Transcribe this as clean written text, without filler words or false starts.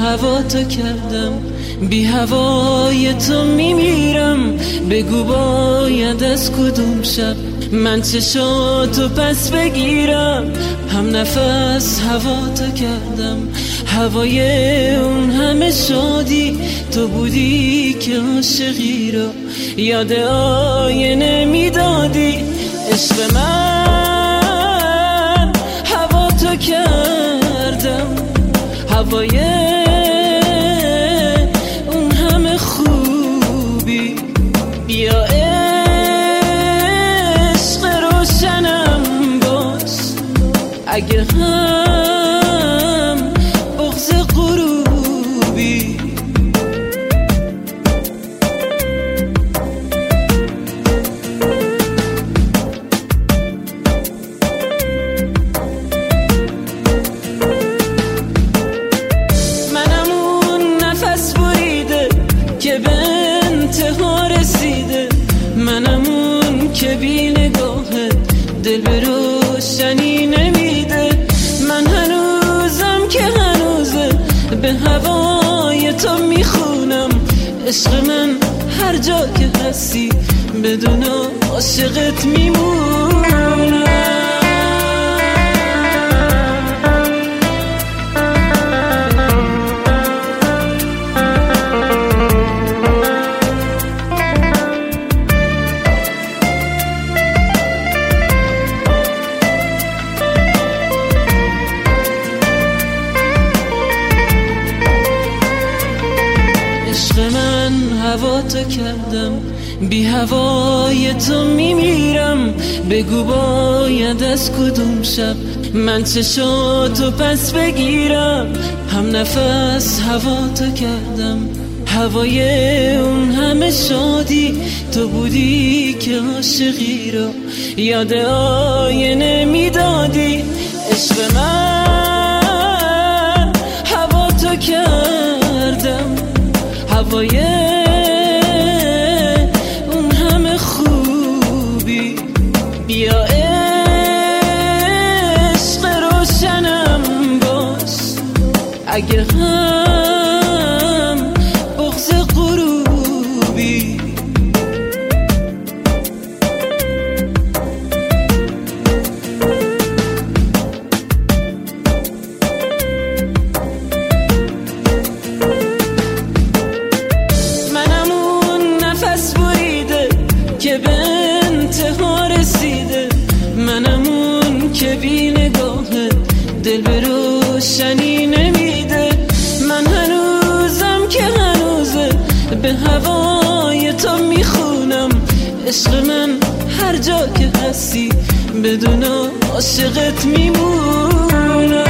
هوا تو کردم، بی هوای تو میمیرم. بگو باید از کدوم شب من چشاتو پس بگیرم. هم نفس هوا تو کردم، هوای اون همه شادی تو بودی که عاشقی رو یاد آینه میدادی. عشق من هوا تو کردم، هوای اون همه خوبی. بیا عشق روشنم باش، اگه هم بغض غروبی. منم اون نفس بریده که به انتها رسیده، منم اون که بی نگاهت دل به روشنی نمیده. من هنوزم که هنوزه به هوای تو میخونم. عشق من هر جا که هستی بدون عاشقت میمونم. من هوا تو کردم، بی هوای تو میمیرم. بگو باید از کدوم شب من چشاتو پس بگیرم. هم نفس هوا تو کردم، هوای اون همه شادی تو بودی که عاشقی رو یاد آینه میدادی. عشق من هوا تو کردم، هوای اون همه خوبی. بیا عشق روشنم باش، اگه هم بغض غروبی. که به انتها رسیده، منم اون که بی نگاهت دل به روشنی نمیده. من هنوزم که هنوزه به هوای تو میخونم. عشق من هر جا که هستی بدون عاشقت میمونم.